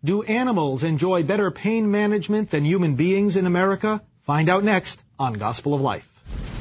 Do animals enjoy better pain management than human beings in America? Find out next on Gospel of Life.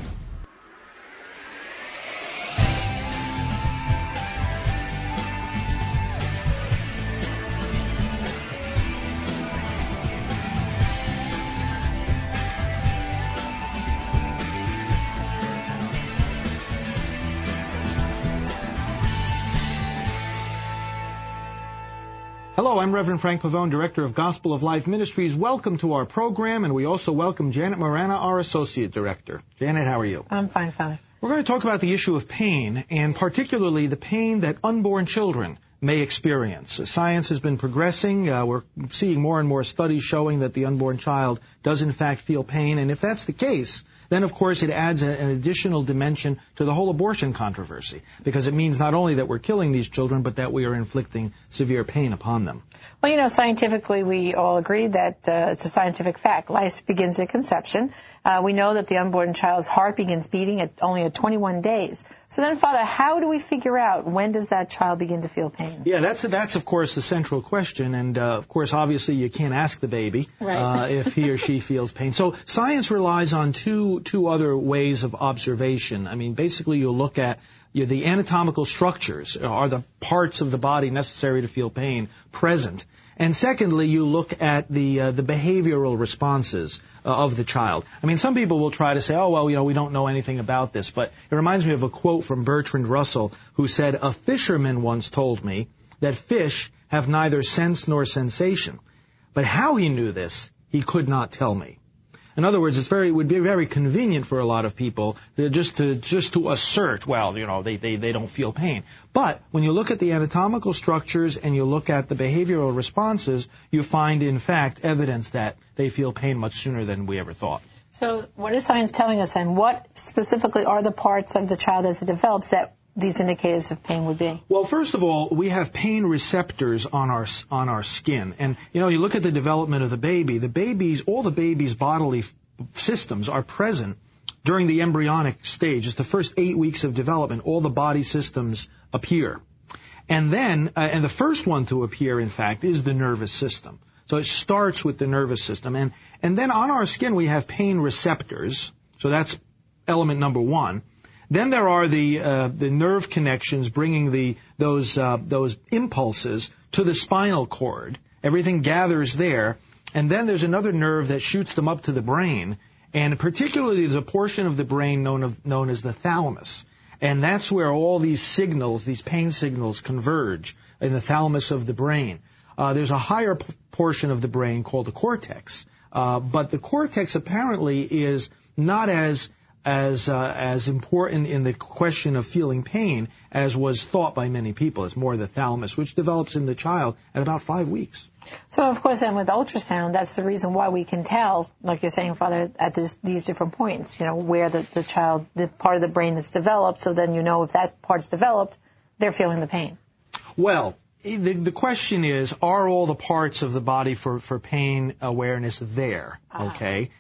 Hello, I'm Reverend Frank Pavone, Director of Gospel of Life Ministries. Welcome to our program, and we also welcome Janet Marana, our Associate Director. Janet, how are you? I'm fine, Father. We're going to talk about the issue of pain, and particularly the pain that unborn children may experience. Science has been progressing. We're seeing more and more studies showing that the unborn child does in fact feel pain, and if that's the case, then of course it adds an additional dimension to the whole abortion controversy, because it means not only that we're killing these children, but that we are inflicting severe pain upon them. Well, you know, scientifically we all agree that it's a scientific fact. Life begins at conception. We know that the unborn child's heart begins beating only at 21 days. So then, Father, how do we figure out when does that child begin to feel pain? Yeah, that's of course the central question, and of course, obviously, you can't ask the baby if he or she feels pain. So science relies on two other ways of observation. I mean, basically, you'll look at the anatomical structures. Are the parts of the body necessary to feel pain present? And secondly, you look at the behavioral responses of the child. I mean, some people will try to say, oh, well, we don't know anything about this. But it reminds me of a quote from Bertrand Russell, who said, "A fisherman once told me that fish have neither sense nor sensation. But how he knew this, he could not tell me." In other words, it would be very convenient for a lot of people just to assert, well, they don't feel pain. But when you look at the anatomical structures and you look at the behavioral responses, you find, in fact, evidence that they feel pain much sooner than we ever thought. So what is science telling us then? What specifically are the parts of the child as it develops that these indicators of pain would be? Well, first of all, we have pain receptors on our skin. And, you look at the development of the baby, all the baby's bodily systems are present during the embryonic stage. It's the first 8 weeks of development. All the body systems appear. And then, and the first one to appear, in fact, is the nervous system. So it starts with the nervous system. And then on our skin, we have pain receptors. So that's element number one. Then there are the nerve connections bringing those impulses to the spinal cord. Everything gathers there. And then there's another nerve that shoots them up to the brain. And particularly there's a portion of the brain known as the thalamus. And that's where all these signals, these pain signals, converge in the thalamus of the brain. There's a higher portion of the brain called the cortex. But the cortex apparently is not as important in the question of feeling pain as was thought by many people. It's more the thalamus, which develops in the child at about 5 weeks. So, of course, then with ultrasound, that's the reason why we can tell, like you're saying, Father, at these different points, where the child, the part of the brain that's developed, so then if that part's developed, they're feeling the pain. Well, the question is, are all the parts of the body for pain awareness there? Okay,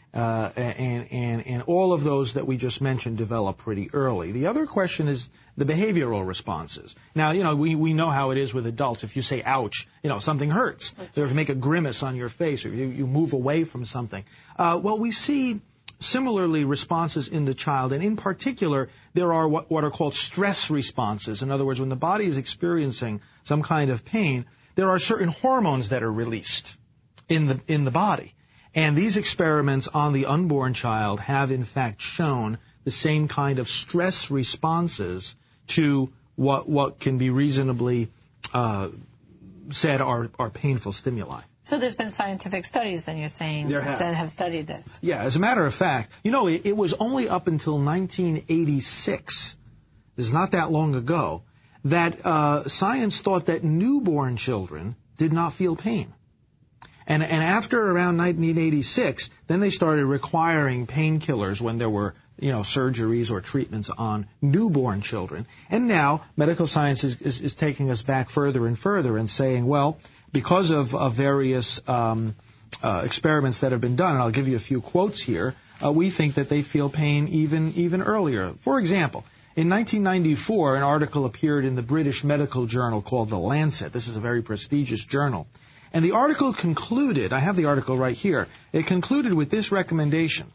and all of those that we just mentioned develop pretty early. The other question is the behavioral responses. Now, we know how it is with adults. If you say "ouch," something hurts. So if you make a grimace on your face, or you move away from something. Well, we see similarly responses in the child, and in particular, there are what are called stress responses. In other words, when the body is experiencing some kind of pain, there are certain hormones that are released in the body. And these experiments on the unborn child have in fact shown the same kind of stress responses to what can be reasonably said are painful stimuli. So there's been scientific studies, then you're saying, that have studied this. Yeah, as a matter of fact, it was only up until 1986, this is not that long ago, that science thought that newborn children did not feel pain. And after around 1986, then they started requiring painkillers when there were, surgeries or treatments on newborn children. And now medical science is taking us back further and further and saying, well, because of various experiments that have been done, and I'll give you a few quotes here, we think that they feel pain even earlier. For example, in 1994, an article appeared in the British medical journal called The Lancet. This is a very prestigious journal. And the article concluded, I have the article right here, it concluded with this recommendation,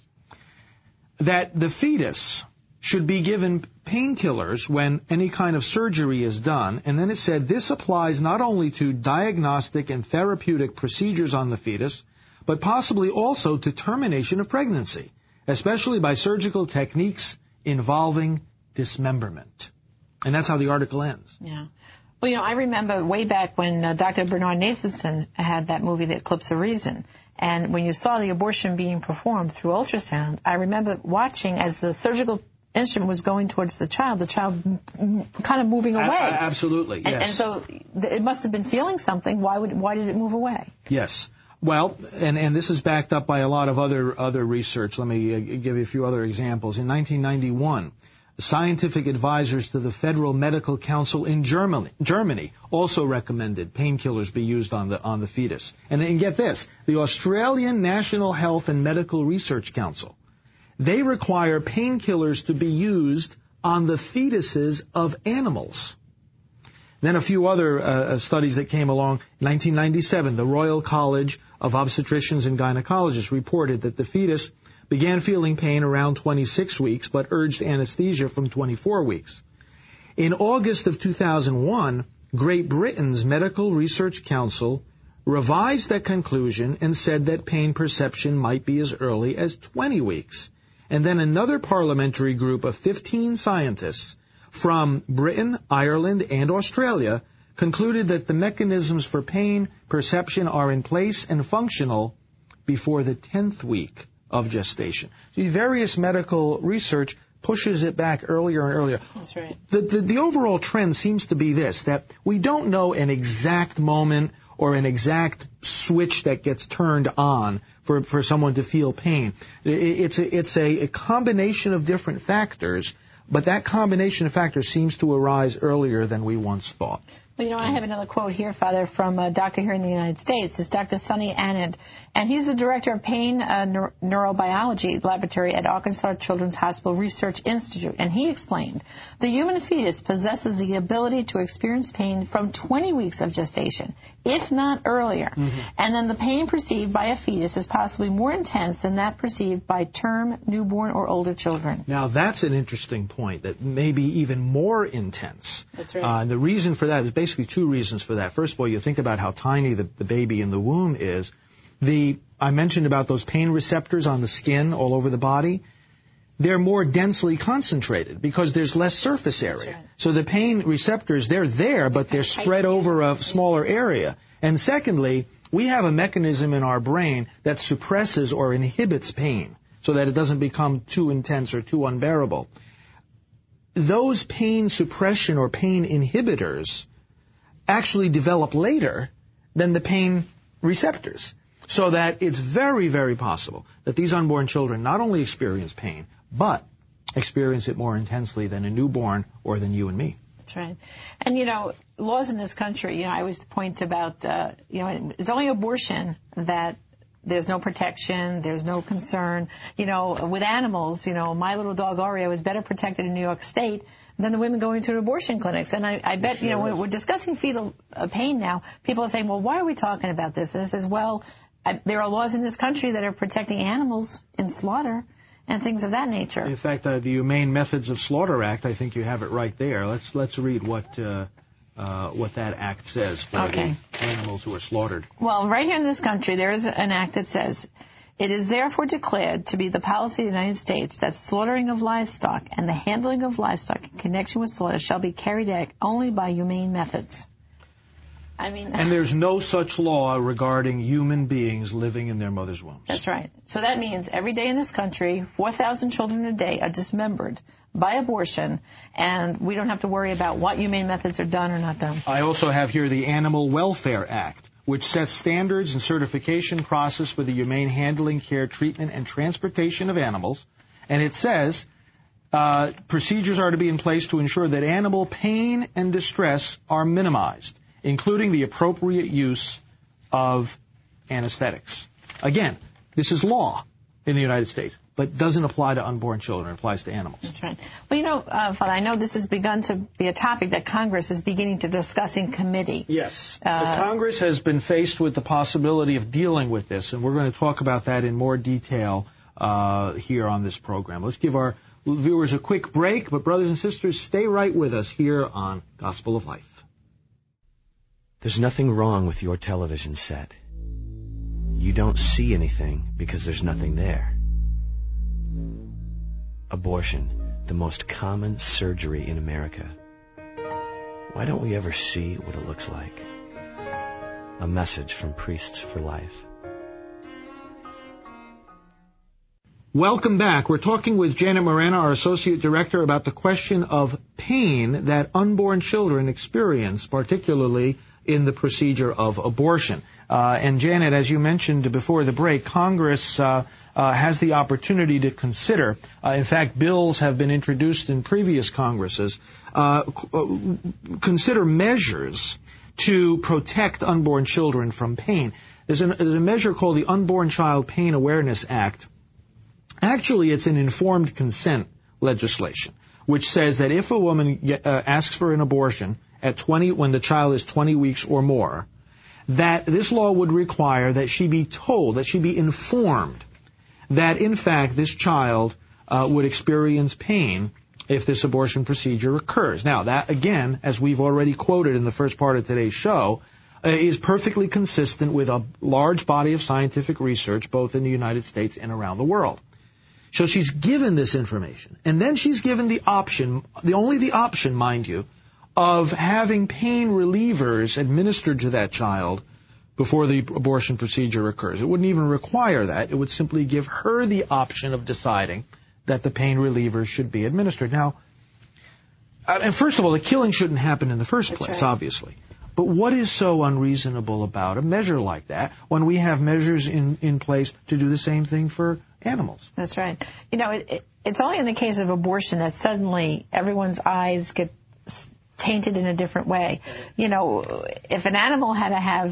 that the fetus should be given painkillers when any kind of surgery is done. And then it said this applies not only to diagnostic and therapeutic procedures on the fetus, but possibly also to termination of pregnancy, especially by surgical techniques involving dismemberment. And that's how the article ends. Yeah. Well, I remember way back when Dr. Bernard Nathanson had that movie, The Eclipse of Reason. And when you saw the abortion being performed through ultrasound, I remember watching as the surgical instrument was going towards the child kind of moving away. Absolutely, yes. And so it must have been feeling something. Why did it move away? Yes. Well, and this is backed up by a lot of other research. Let me give you a few other examples. In 1991, scientific advisors to the Federal Medical Council in Germany also recommended painkillers be used on the fetus. And get this, the Australian National Health and Medical Research Council, they require painkillers to be used on the fetuses of animals. Then a few other studies that came along. In 1997, the Royal College of Obstetricians and Gynecologists reported that the fetus began feeling pain around 26 weeks, but urged anesthesia from 24 weeks. In August of 2001, Great Britain's Medical Research Council revised that conclusion and said that pain perception might be as early as 20 weeks. And then another parliamentary group of 15 scientists from Britain, Ireland, and Australia concluded that the mechanisms for pain perception are in place and functional before the 10th week of gestation. The various medical research pushes it back earlier and earlier. That's right. The overall trend seems to be this, that we don't know an exact moment or an exact switch that gets turned on for someone to feel pain. It's a combination of different factors, but that combination of factors seems to arise earlier than we once thought. Well, I have another quote here, Father, from a doctor here in the United States. It's Dr. Sonny Anand, and he's the director of Pain Neurobiology Laboratory at Arkansas Children's Hospital Research Institute. And he explained, the human fetus possesses the ability to experience pain from 20 weeks of gestation, if not earlier. Mm-hmm. And then the pain perceived by a fetus is possibly more intense than that perceived by term, newborn, or older children. Now, that's an interesting point, that may be even more intense. That's right. And the reason for that is basically two reasons for that. First of all, you think about how tiny the baby in the womb is. I mentioned about those pain receptors on the skin all over the body. They're more densely concentrated because there's less surface area. Right. So the pain receptors, they're there, but they're spread over a smaller area. And secondly, we have a mechanism in our brain that suppresses or inhibits pain so that it doesn't become too intense or too unbearable. Those pain suppression or pain inhibitors actually develop later than the pain receptors. So that it's very, very possible that these unborn children not only experience pain, but experience it more intensely than a newborn or than you and me. That's right. And, laws in this country, I always point about, it's only abortion that there's no protection, there's no concern. With animals, my little dog Oreo is better protected in New York State than the women going to abortion clinics. And I bet, when we're discussing fetal pain now, people are saying, well, why are we talking about this? And it says, well, there are laws in this country that are protecting animals in slaughter and things of that nature. In fact, the Humane Methods of Slaughter Act, I think you have it right there. Let's read what that act says for the animals who are slaughtered. Well, right here in this country, there is an act that says, it is therefore declared to be the policy of the United States that slaughtering of livestock and the handling of livestock in connection with slaughter shall be carried out only by humane methods. And there's no such law regarding human beings living in their mother's wombs. That's right. So that means every day in this country, 4,000 children a day are dismembered by abortion, and we don't have to worry about what humane methods are done or not done. I also have here the Animal Welfare Act, which sets standards and certification process for the humane handling, care, treatment, and transportation of animals. And it says procedures are to be in place to ensure that animal pain and distress are minimized, including the appropriate use of anesthetics. Again, this is law. in the United States, but doesn't apply to unborn children. It applies to animals. That's right. Well, Father, I know this has begun to be a topic that Congress is beginning to discuss in committee. Yes. The Congress has been faced with the possibility of dealing with this, and we're going to talk about that in more detail here on this program. Let's give our viewers a quick break, but brothers and sisters, stay right with us here on Gospel of Life. There's nothing wrong with your television set. You don't see anything because there's nothing there. Abortion, the most common surgery in America. Why don't we ever see what it looks like? A message from Priests for Life. Welcome back. We're talking with Janet Moreno, our Associate Director, about the question of pain that unborn children experience, particularly in the procedure of abortion. And Janet, as you mentioned before the break, Congress has the opportunity to consider, in fact, bills have been introduced in previous Congresses, consider measures to protect unborn children from pain. There's a measure called the Unborn Child Pain Awareness Act. Actually, it's an informed consent legislation, which says that if a woman asks for an abortion at 20, when the child is 20 weeks or more, that this law would require that she be told, that she be informed that, in fact, this child would experience pain if this abortion procedure occurs. Now, that, again, as we've already quoted in the first part of today's show, is perfectly consistent with a large body of scientific research, both in the United States and around the world. So she's given this information, and then she's given the option, only the option, mind you, of having pain relievers administered to that child before the abortion procedure occurs. It wouldn't even require that. It would simply give her the option of deciding that the pain relievers should be administered. Now, and first of all, the killing shouldn't happen in the first place, obviously. But what is so unreasonable about a measure like that when we have measures in place to do the same thing for animals? That's right. It's only in the case of abortion that suddenly everyone's eyes get tainted in a different way. If an animal had to have,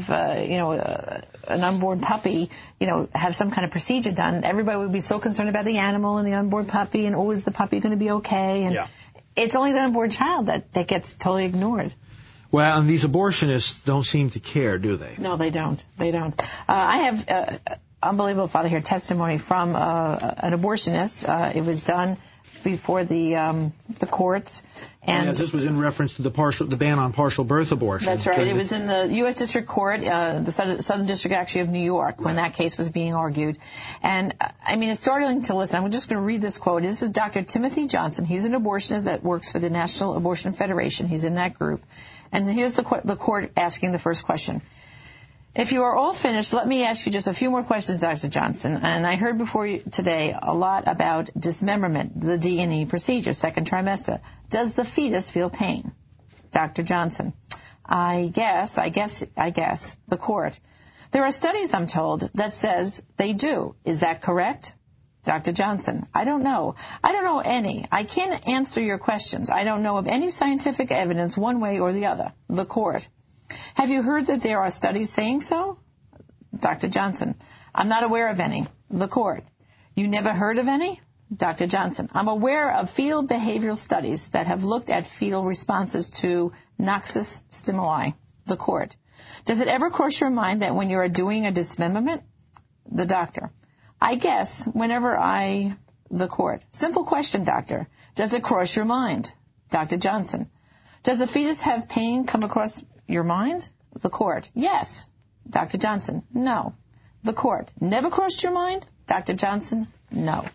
an unborn puppy, have some kind of procedure done, everybody would be so concerned about the animal and the unborn puppy and, is the puppy going to be okay? And it's only the unborn child that gets totally ignored. Well, and these abortionists don't seem to care, do they? No, they don't. They don't. I have unbelievable, Father, here testimony from an abortionist. It was done before the courts. And this was in reference to the ban on partial birth abortion. That's right. It was in the U.S. District Court, the Southern District actually of New York, when that case was being argued. And, it's startling to listen. I'm just going to read this quote. This is Dr. Timothy Johnson. He's an abortionist that works for the National Abortion Federation. He's in that group. And here's the court asking the first question. If you are all finished, let me ask you just a few more questions, Dr. Johnson. And I heard before you today a lot about dismemberment, the D&E procedure, second trimester. Does the fetus feel pain? Dr. Johnson. I guess. The court. There are studies, I'm told, that says they do. Is that correct? Dr. Johnson. I don't know. I don't know any. I can't answer your questions. I don't know of any scientific evidence one way or the other. The court. Have you heard that there are studies saying so? Dr. Johnson. I'm not aware of any. The court. You never heard of any? Dr. Johnson. I'm aware of fetal behavioral studies that have looked at fetal responses to noxious stimuli. The court. Does it ever cross your mind that when you are doing a dismemberment? The doctor. I guess whenever the court. Simple question, doctor. Does it cross your mind? Dr. Johnson. Does the fetus have pain come across your mind? The court. Yes. Dr. Johnson. No. The court. Never crossed your mind? Dr. Johnson. No.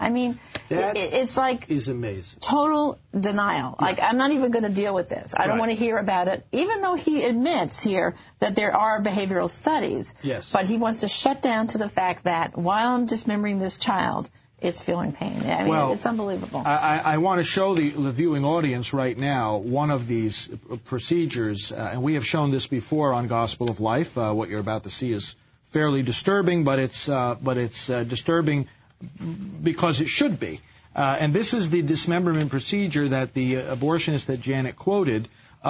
It's like is amazing. Total denial. Yeah. Like, I'm not even going to deal with this. I don't want to hear about it, even though he admits here that there are behavioral studies. Yes. But he wants to shut down to the fact that while I'm dismembering this child, it's feeling pain. It's unbelievable. I want to show the viewing audience right now one of these procedures, and we have shown this before on Gospel of Life. What you're about to see is fairly disturbing, but it's disturbing because it should be. And this is the dismemberment procedure that the abortionist that Janet quoted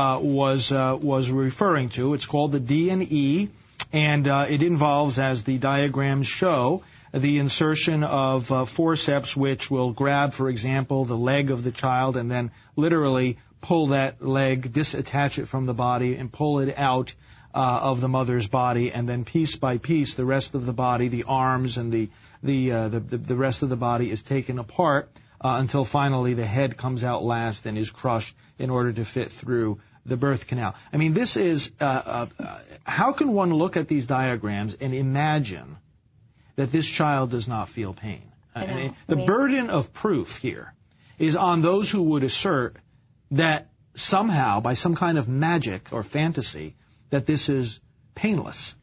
was referring to. It's called the D&E, and it involves, as the diagrams show, the insertion of forceps, which will grab, for example, the leg of the child and then literally pull that leg, disattach it from the body, and pull it out of the mother's body, and then piece by piece, the rest of the body, the arms and the rest of the body is taken apart until finally the head comes out last and is crushed in order to fit through the birth canal. I mean, this is how can one look at these diagrams and imagine that this child does not feel pain? The burden of proof here is on those who would assert that somehow, by some kind of magic or fantasy, that this is painless.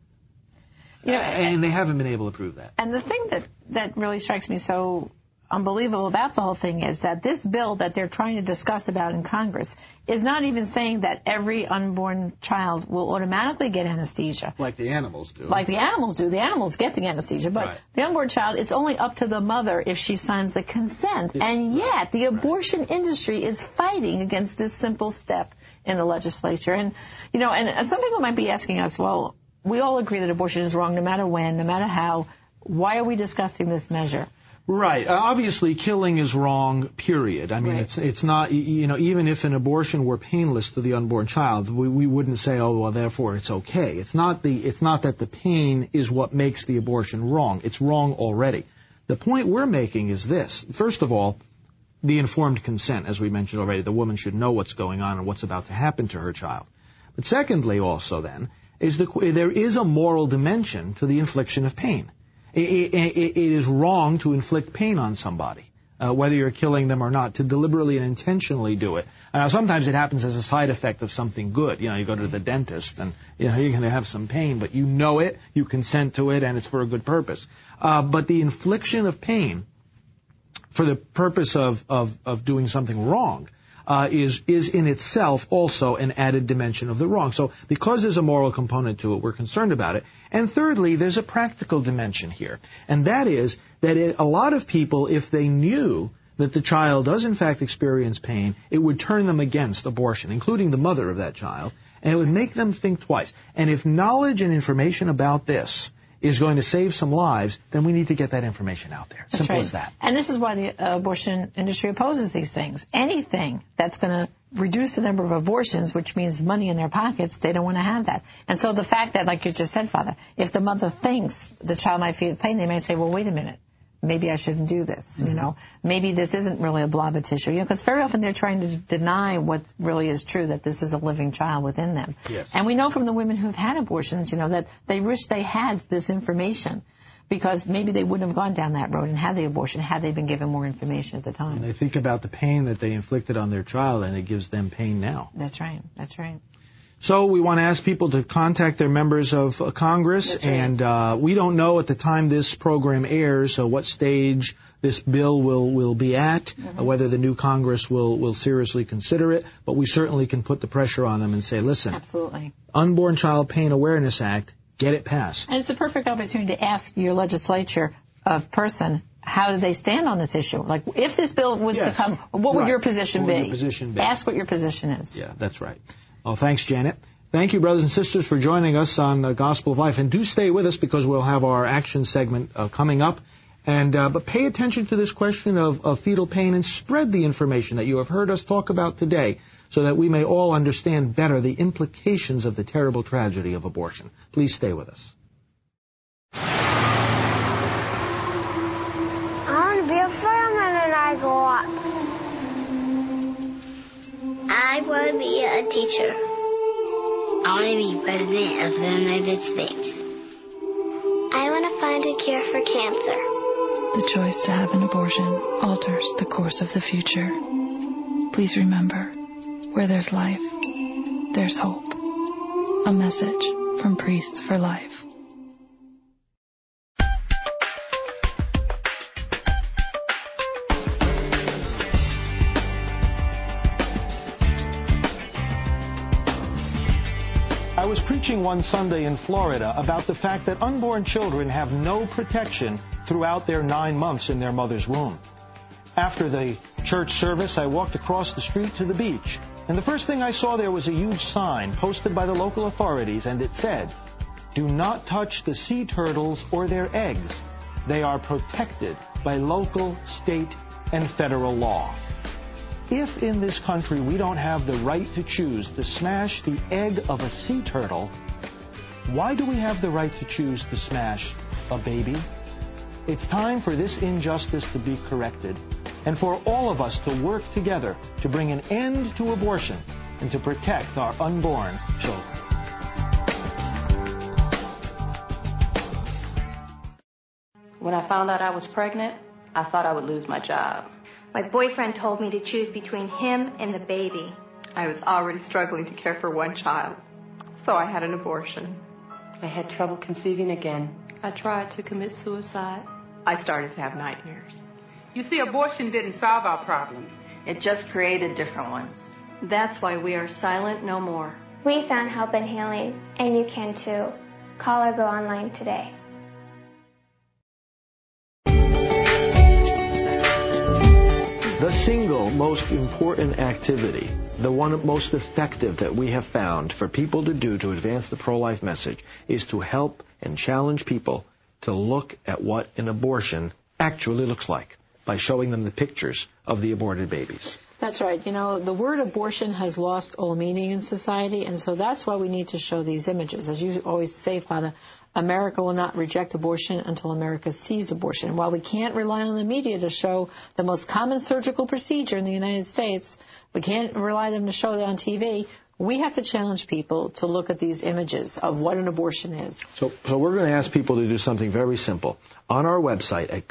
And they haven't been able to prove that. And the thing that really strikes me so unbelievable about the whole thing is that this bill that they're trying to discuss about in Congress is not even saying that every unborn child will automatically get anesthesia. Like the animals do. Like the animals do. The animals get the anesthesia. But the unborn child, it's only up to the mother if she signs the consent. And yet the abortion industry is fighting against this simple step in the legislature. And, and some people might be asking us, well, we all agree that abortion is wrong no matter when, no matter how. Why are we discussing this measure? Right. Obviously, killing is wrong, period. I mean, it's not, even if an abortion were painless to the unborn child, we wouldn't say, oh, well, therefore it's okay. It's not that the pain is what makes the abortion wrong. It's wrong already. The point we're making is this. First of all, the informed consent, as we mentioned already. The woman should know what's going on and what's about to happen to her child. But secondly, also then, there is a moral dimension to the infliction of pain. It is wrong to inflict pain on somebody, whether you're killing them or not, to deliberately and intentionally do it. Sometimes it happens as a side effect of something good. You go to the dentist and you're going to have some pain, but you know it, you consent to it, and it's for a good purpose. But the infliction of pain for the purpose of doing something wrong is in itself also an added dimension of the wrong. So because there's a moral component to it, we're concerned about it. And thirdly, there's a practical dimension here. And that is that a lot of people, if they knew that the child does in fact experience pain, it would turn them against abortion, including the mother of that child, and it would make them think twice. And if knowledge and information about this is going to save some lives, then we need to get that information out there. That's Simple right. as that. And this is why the abortion industry opposes these things. Anything that's going to reduce the number of abortions, which means money in their pockets, they don't want to have that. And so the fact that, like you just said, Father, if the mother thinks the child might feel pain, they may say, well, wait a minute. Maybe I shouldn't do this, Maybe this isn't really a blob of tissue, because very often they're trying to deny what really is true, that this is a living child within them. Yes. And we know from the women who've had abortions, that they wish they had this information, because maybe they wouldn't have gone down that road and had the abortion had they been given more information at the time. And they think about the pain that they inflicted on their child, and it gives them pain now. That's right. That's right. So we want to ask people to contact their members of Congress, That's right. And we don't know at the time this program airs what stage this bill will be at, whether the new Congress will seriously consider it, but we certainly can put the pressure on them and say, listen, absolutely, Unborn Child Pain Awareness Act, get it passed. And it's a perfect opportunity to ask your legislature person, how do they stand on this issue? Like, if this bill was to come, what would your position be? What would your position be? Ask what your position is. Yeah, that's right. Well, thanks, Janet. Thank you, brothers and sisters, for joining us on Gospel of Life. And do stay with us, because we'll have our action segment coming up. But pay attention to this question of fetal pain, and spread the information that you have heard us talk about today, so that we may all understand better the implications of the terrible tragedy of abortion. Please stay with us. I want to be a fireman when I grow up. I want to be a teacher. I want to be president of the United States. I want to find a cure for cancer. The choice to have an abortion alters the course of the future. Please remember, where there's life, there's hope. A message from Priests for Life. I was preaching one Sunday in Florida about the fact that unborn children have no protection throughout their 9 months in their mother's womb. After the church service, I walked across the street to the beach, and the first thing I saw there was a huge sign posted by the local authorities, and it said, "Do not touch the sea turtles or their eggs." They are protected by local, state, and federal law. If in this country we don't have the right to choose to smash the egg of a sea turtle, why do we have the right to choose to smash a baby? It's time for this injustice to be corrected and for all of us to work together to bring an end to abortion and to protect our unborn children. When I found out I was pregnant, I thought I would lose my job. My boyfriend told me to choose between him and the baby. I was already struggling to care for one child, so I had an abortion. I had trouble conceiving again. I tried to commit suicide. I started to have nightmares. You see, abortion didn't solve our problems. It just created different ones. That's why we are silent no more. We found help and healing, and you can too. Call or go online today. The single most important activity, the one most effective that we have found for people to do to advance the pro-life message, is to help and challenge people to look at what an abortion actually looks like by showing them the pictures of the aborted babies. That's right. You know, the word abortion has lost all meaning in society, and so that's why we need to show these images. As you always say, Father, America will not reject abortion until America sees abortion. While we can't rely on the media to show the most common surgical procedure in the United States, we can't rely on them to show that on TV. We have to challenge people to look at these images of what an abortion is. So we're going to ask people to do something very simple. On our website at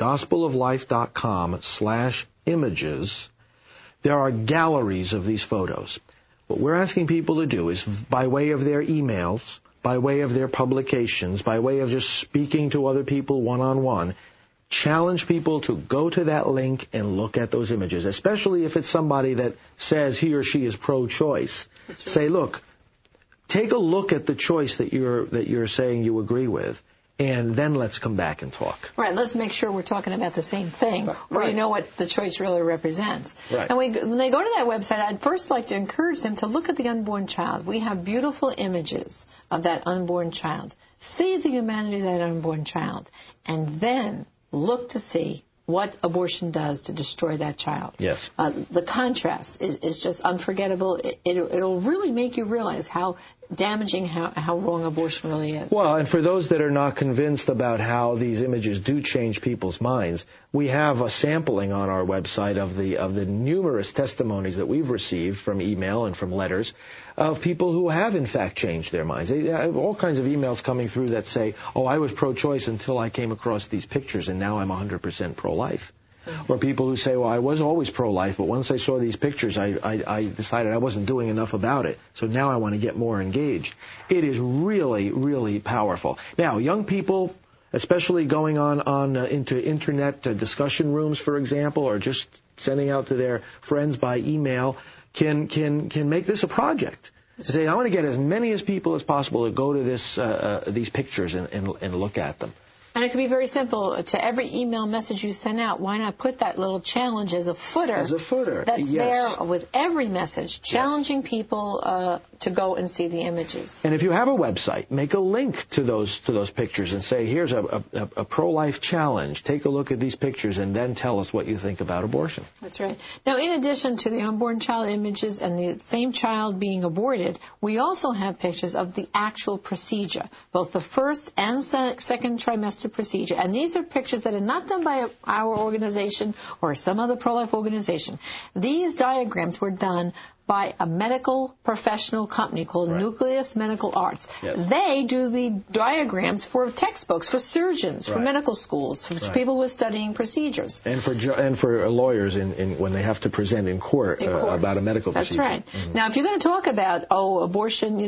gospeloflife.com/images, there are galleries of these photos. What we're asking people to do is, by way of their emails, by way of their publications, by way of just speaking to other people one-on-one, challenge people to go to that link and look at those images, especially if it's somebody that says he or she is pro-choice. Right. Say, look, take a look at the choice that you're saying you agree with, and then let's come back and talk. Right, let's make sure we're talking about the same thing, where you know what the choice really represents. Right. And when they go to that website, I'd first like to encourage them to look at the unborn child. We have beautiful images of that unborn child. See the humanity of that unborn child, and then look to see what abortion does to destroy that child. Yes. The contrast is just unforgettable. It'll really make you realize how damaging, how wrong abortion really is. Well, and for those that are not convinced about how these images do change people's minds, we have a sampling on our website of the numerous testimonies that we've received from email and from letters of people who have, in fact, changed their minds. They have all kinds of emails coming through that say, oh, I was pro-choice until I came across these pictures, and now I'm 100% pro-life. Mm-hmm. Or people who say, well, I was always pro-life, but once I saw these pictures, I decided I wasn't doing enough about it, so now I want to get more engaged. It is really, really powerful. Now, young people, especially going on into internet discussion rooms, for example, or just sending out to their friends by email, can make this a project. Say, I want to get as many as people as possible to go to these pictures and look at them. And it can be very simple. To every email message you send out, why not put that little challenge as a footer? As a footer, that's yes. there with every message, challenging people to go and see the images. And if you have a website, make a link to those pictures and say, here's a pro-life challenge. Take a look at these pictures and then tell us what you think about abortion. That's right. Now, in addition to the unborn child images and the same child being aborted, we also have pictures of the actual procedure, both the first and second trimester procedure. And these are pictures that are not done by our organization or some other pro-life organization. These diagrams were done by a medical professional company called Nucleus Medical Arts. Yes. They do the diagrams for textbooks, for surgeons, for medical schools, for people who are studying procedures. And for lawyers when they have to present in court, about a medical procedure. That's right. Mm-hmm. Now, if you're going to talk about, abortion,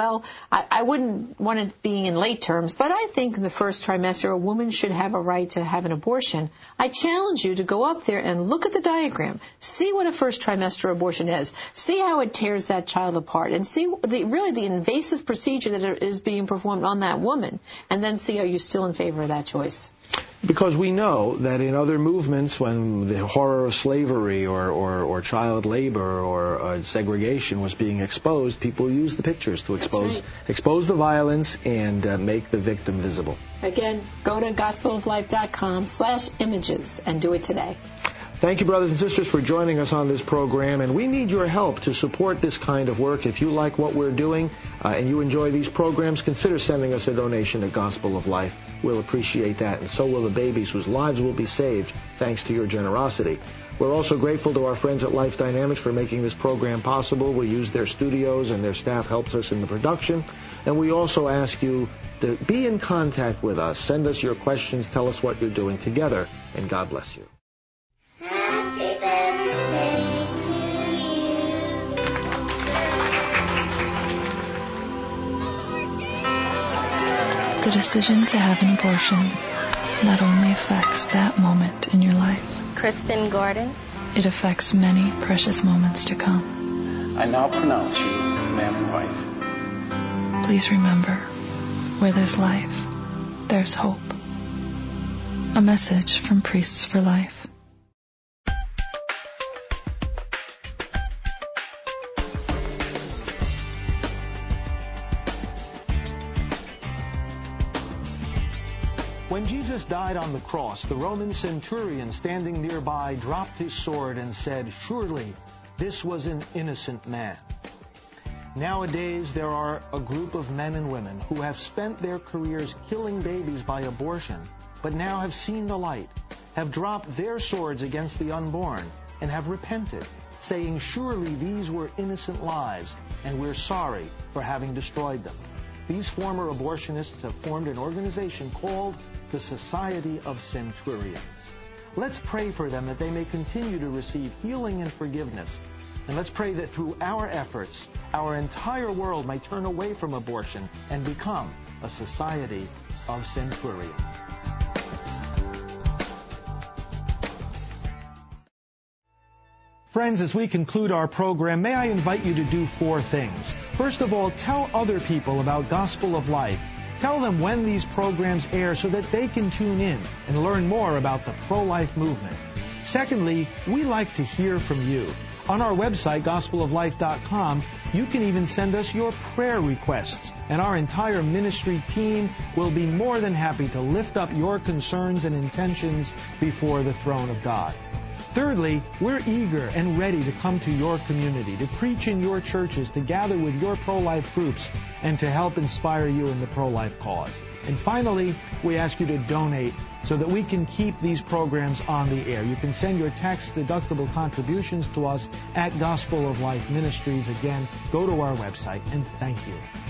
I wouldn't want it being in late terms, but I think in the first trimester a woman should have a right to have an abortion. I challenge you to go up there and look at the diagram. See what a first trimester abortion is. See how it tears that child apart, and see the invasive procedure that is being performed on that woman, and then see, are you still in favor of that choice? Because we know that in other movements, when the horror of slavery or child labor or segregation was being exposed, people used the pictures to expose the violence and make the victim visible. Again, go to gospeloflife.com/images and do it today. Thank you, brothers and sisters, for joining us on this program, and we need your help to support this kind of work. If you like what we're doing and you enjoy these programs, consider sending us a donation at Gospel of Life. We'll appreciate that, and so will the babies whose lives will be saved thanks to your generosity. We're also grateful to our friends at Life Dynamics for making this program possible. We use their studios, and their staff helps us in the production. And we also ask you to be in contact with us. Send us your questions. Tell us what you're doing together, and God bless you. Happy birthday to you. The decision to have an abortion not only affects that moment in your life, Kristen Gordon. it affects many precious moments to come. I now pronounce you man and wife. Please remember, where there's life, there's hope. A message from Priests for Life. When Jesus died on the cross, the Roman centurion standing nearby dropped his sword and said, "Surely this was an innocent man." Nowadays, there are a group of men and women who have spent their careers killing babies by abortion, but now have seen the light, have dropped their swords against the unborn, and have repented, saying, "Surely these were innocent lives, and we're sorry for having destroyed them." These former abortionists have formed an organization called the Society of Centurions. Let's pray for them that they may continue to receive healing and forgiveness. And let's pray that through our efforts, our entire world may turn away from abortion and become a society of centurions. Friends, as we conclude our program, may I invite you to do 4 things. First of all, tell other people about Gospel of Life. Tell them when these programs air so that they can tune in and learn more about the pro-life movement. Secondly, we like to hear from you. On our website, gospeloflife.com, you can even send us your prayer requests, and our entire ministry team will be more than happy to lift up your concerns and intentions before the throne of God. Thirdly, we're eager and ready to come to your community, to preach in your churches, to gather with your pro-life groups, and to help inspire you in the pro-life cause. And finally, we ask you to donate so that we can keep these programs on the air. You can send your tax-deductible contributions to us at Gospel of Life Ministries. Again, go to our website, and thank you.